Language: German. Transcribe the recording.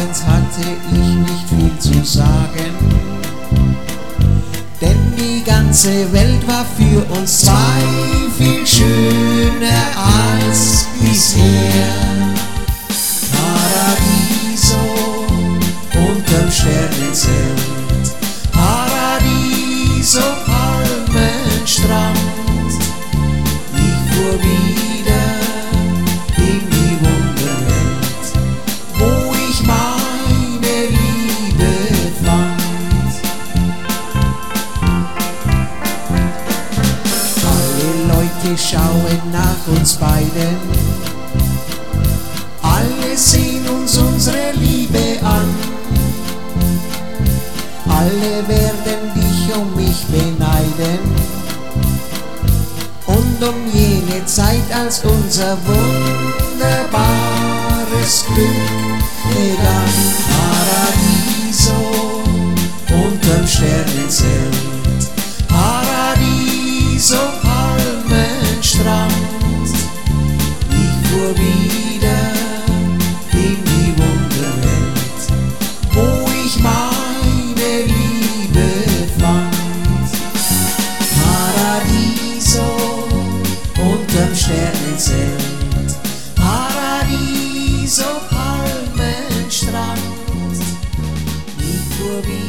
Abends hatte ich nicht viel zu sagen, denn die ganze Welt war für uns zwei viel schöner als bisher. Paradiso unterm Sternenzelt, Paradiso Palmenstrand. Ich fuhr wieder in die Wunderwelt, wo ich meine Liebe fand. Alle Leute schauen nach uns beiden, alle sehen uns unsere Liebe an. Alle werden dich um mich beneiden und um jene Zeit, als unser wunderbares Glück begann. Paradiso unterm Sternenzelt, Paradiso Palmenstrand. Ich fuhr wieder in die Wunderwelt, wo ich meine Liebe fand. Paradiso unterm Sternenzelt, Paradiso Palmenstrand. Ich fuhr wieder